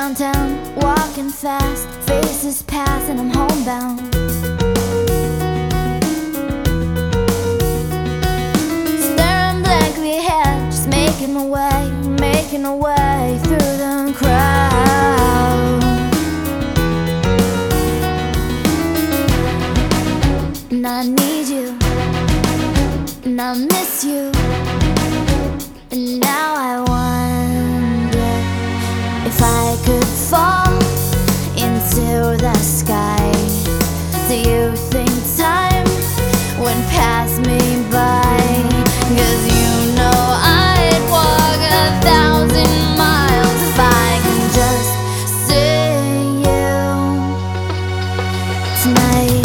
downtown, walking fast, faces pass and I'm homebound. Staring blankly ahead, just making my way through the crowd. And I need you, and I miss you, and now I wonder if I could fall into the sky. Do you think time would pass me by? 'Cause you know I'd walk 1,000 miles if I can just see you tonight.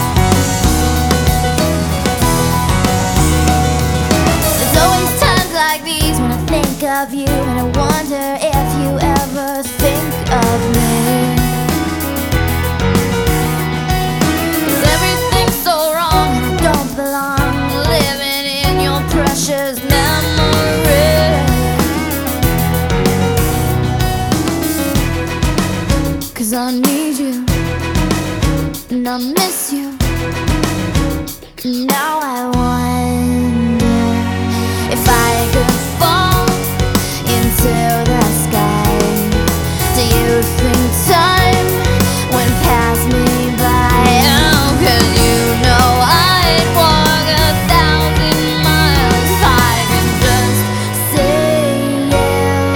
There's always times like these when I think of you, and I wonder if you ever think of me. 'Cause everything's so wrong and I don't belong, living in your precious memory. 'Cause I need you, and I miss you, and now I wonder if I could fall into the sky. Do you think time would pass me by? Oh, 'cause you know I'd walk 1,000 miles if I could just see you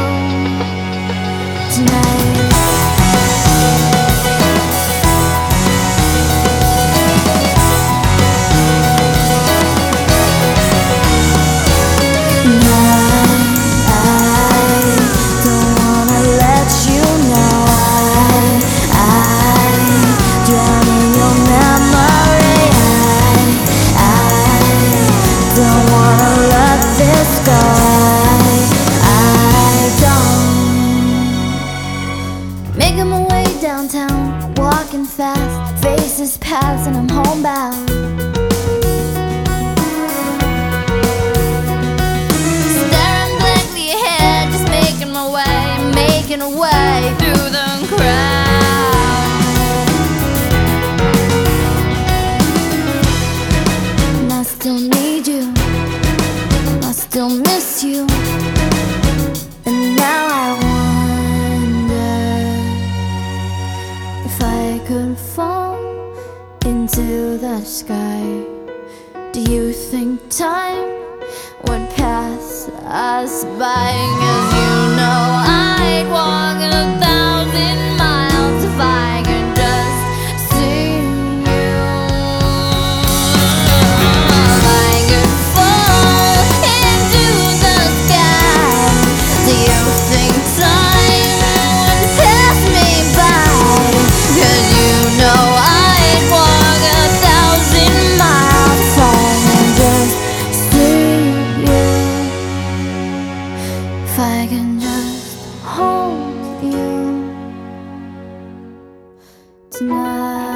tonight. Making my way downtown, walking fast, faces pass and I'm homebound. Staring blankly ahead, just making my way through the crowd. And I still need you, I still miss you, and now I wonder if I could fall into the sky. Do you think time would pass us by? 'Cause you know I'd walk 1,000 miles if I could just see you. If I could fall into the sky, do you think time would pass me by? 'Cause you know I'd walk 1,000 miles if I can just see you. If I can just hold you tonight.